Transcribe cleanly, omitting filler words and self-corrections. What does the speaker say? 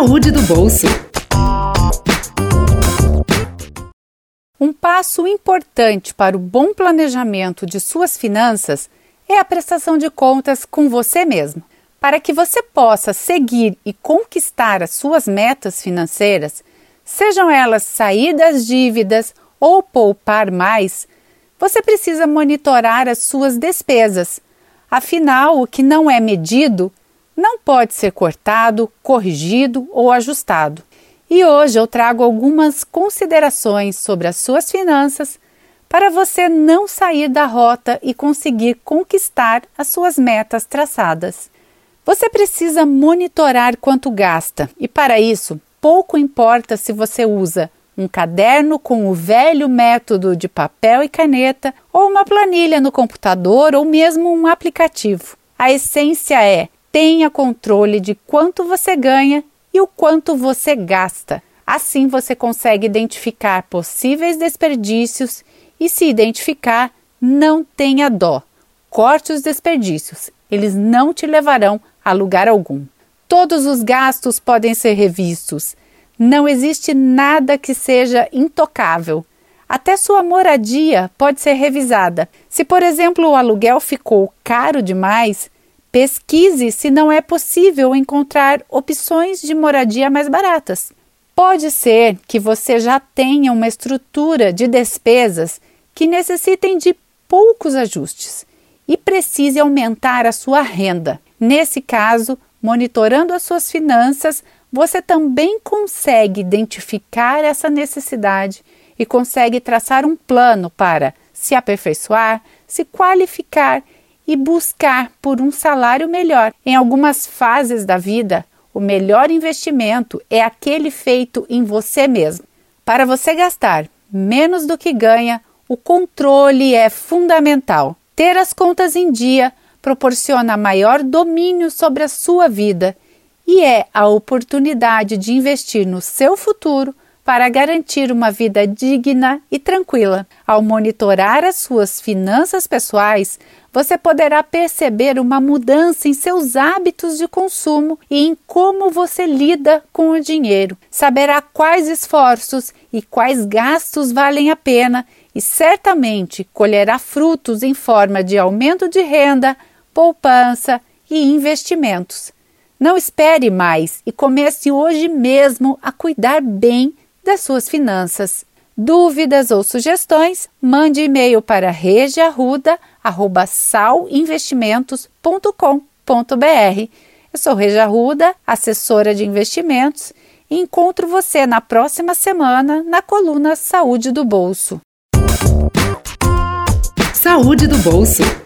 Saúde do bolso. Um passo importante para o bom planejamento de suas finanças é a prestação de contas com você mesmo. Para que você possa seguir e conquistar as suas metas financeiras, sejam elas sair das dívidas ou poupar mais, você precisa monitorar as suas despesas. Afinal, o que não é medido não pode ser cortado, corrigido ou ajustado. E hoje eu trago algumas considerações sobre as suas finanças para você não sair da rota e conseguir conquistar as suas metas traçadas. Você precisa monitorar quanto gasta e, para isso, pouco importa se você usa um caderno com o velho método de papel e caneta ou uma planilha no computador ou mesmo um aplicativo. A essência é: tenha controle de quanto você ganha e o quanto você gasta. Assim você consegue identificar possíveis desperdícios e, se identificar, não tenha dó. Corte os desperdícios, eles não te levarão a lugar algum. Todos os gastos podem ser revistos. Não existe nada que seja intocável. Até sua moradia pode ser revisada. Se, por exemplo, o aluguel ficou caro demais, pesquise se não é possível encontrar opções de moradia mais baratas. Pode ser que você já tenha uma estrutura de despesas que necessitem de poucos ajustes e precise aumentar a sua renda. Nesse caso, monitorando as suas finanças, você também consegue identificar essa necessidade e consegue traçar um plano para se aperfeiçoar, se qualificar e buscar por um salário melhor. Em algumas fases da vida, o melhor investimento é aquele feito em você mesmo. Para você gastar menos do que ganha, o controle é fundamental. Ter as contas em dia proporciona maior domínio sobre a sua vida e é a oportunidade de investir no seu futuro para garantir uma vida digna e tranquila. Ao monitorar as suas finanças pessoais, você poderá perceber uma mudança em seus hábitos de consumo e em como você lida com o dinheiro. Saberá quais esforços e quais gastos valem a pena e certamente colherá frutos em forma de aumento de renda, poupança e investimentos. Não espere mais e comece hoje mesmo a cuidar bem das suas finanças. Dúvidas ou sugestões? Mande e-mail para regiarruda@sauinvestimentos.com.br. Eu sou Regia Arruda, assessora de investimentos, e encontro você na próxima semana na coluna Saúde do Bolso. Saúde do bolso.